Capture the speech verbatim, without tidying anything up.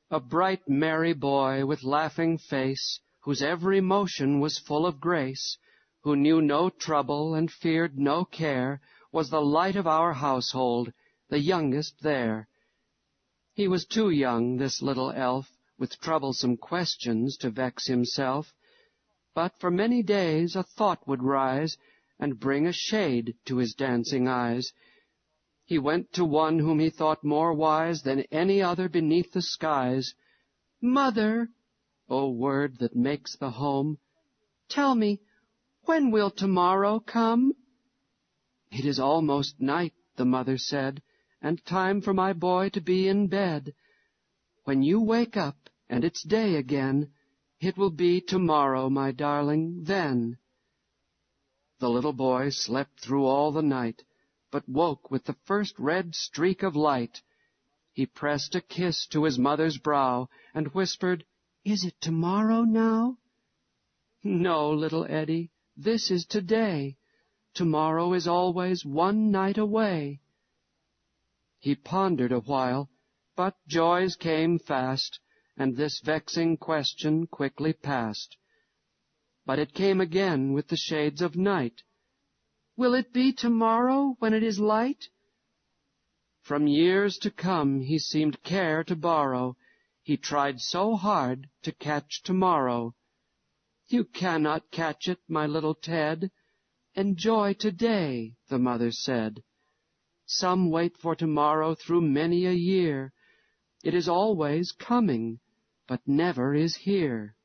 A bright, merry boy with laughing face, whose every motion was full of grace, who knew no trouble and feared no care, was the light of our household, the youngest there. He was too young, this little elf, with troublesome questions to vex himself, but for many days a thought would rise, and bring a shade to his dancing eyes. He went to one whom he thought more wise than any other beneath the skies. "Mother," O word that makes the home, "tell me, when will tomorrow come?" "It is almost night," the mother said, "and time for my boy to be in bed. When you wake up, and it's day again, it will be tomorrow, my darling, then." The little boy slept through all the night, but woke with the first red streak of light. He pressed a kiss to his mother's brow, and whispered, "Is it tomorrow now?" "No, little Eddie, this is today. Tomorrow is always one night away." He pondered a while, but joys came fast, and this vexing question quickly passed. But it came again with the shades of night. "Will it be tomorrow when it is light?" From years to come he seemed care to borrow. He tried so hard to catch tomorrow. "You cannot catch it, my little Ted. Enjoy today," the mother said. "Some wait for tomorrow through many a year. It is always coming, but never is here."